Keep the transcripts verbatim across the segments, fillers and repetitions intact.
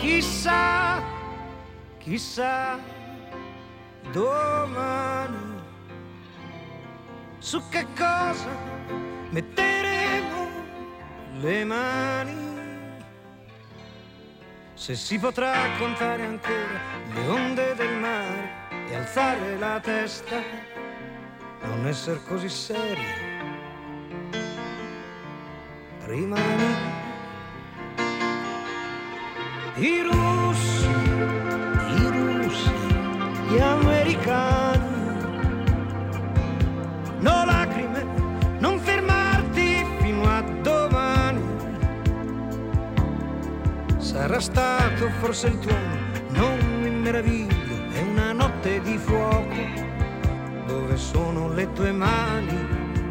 chissà, chissà domani su che cosa metteremo le mani. Se si potrà contare ancora le onde del mare e alzare la testa, non essere così seri, rimani. I russi, i russi, gli americani, no lacrime, non fermarti fino a domani. Sarà stato forse il tuono, non mi meraviglio, è una notte di fuoco. Dove sono le tue mani?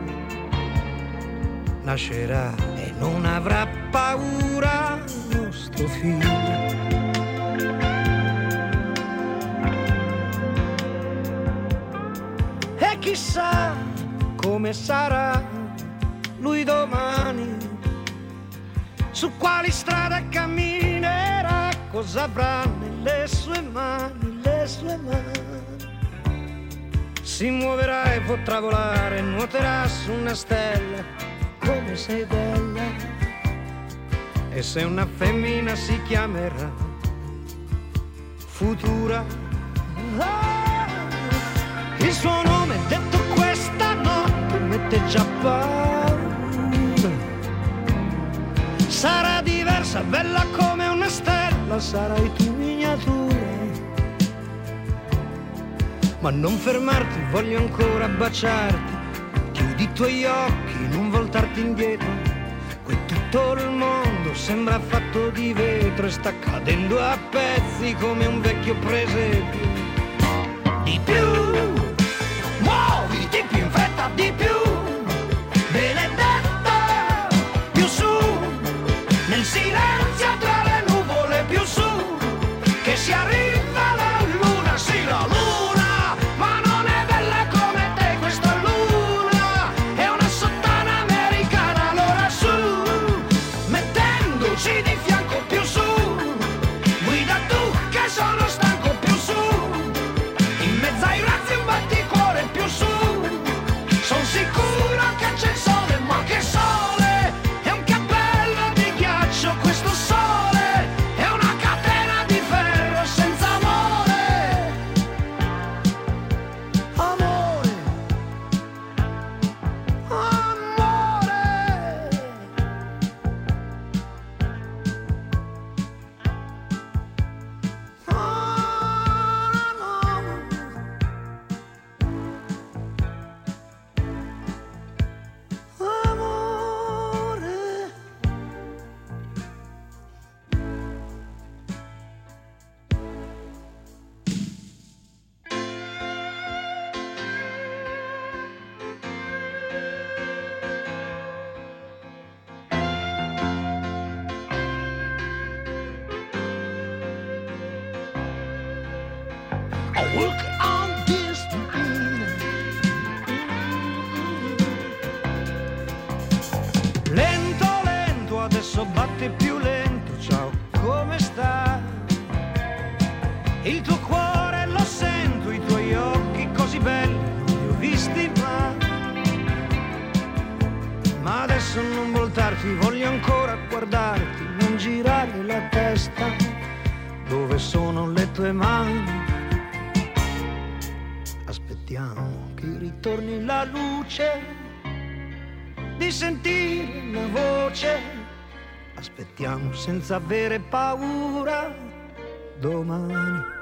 Nascerà e non avrà paura nostro figlio. E chissà come sarà lui domani, su quali strade camminerà, cosa avrà nelle sue mani, le sue mani. Si muoverà e potrà volare, nuoterà su una stella, come sei bella. E se una femmina si chiamerà Futura, ah, il suo nome detto questa notte mette già paura. Sarà diversa, bella come una stella, sarai tu miniatura. Ma non fermarti, voglio ancora baciarti. Chiudi i tuoi occhi, non voltarti indietro. Qui tutto il mondo sembra fatto di vetro e sta cadendo a pezzi come un vecchio presepio. Di più, muoviti più in fretta, di più, benedetta, più su, nel silenzio tra le nuvole, più su, che si arriva la luna, sì la luna. Lento, lento, adesso batte più lento. Ciao, come sta? Il tuo cuore lo sento, i tuoi occhi così belli non li ho visti mai. Ma adesso non voltarti, voglio ancora guardarti, non girare la testa. Dove sono le tue mani? Aspettiamo che ritorni la luce, di sentire una voce. Aspettiamo senza avere paura domani.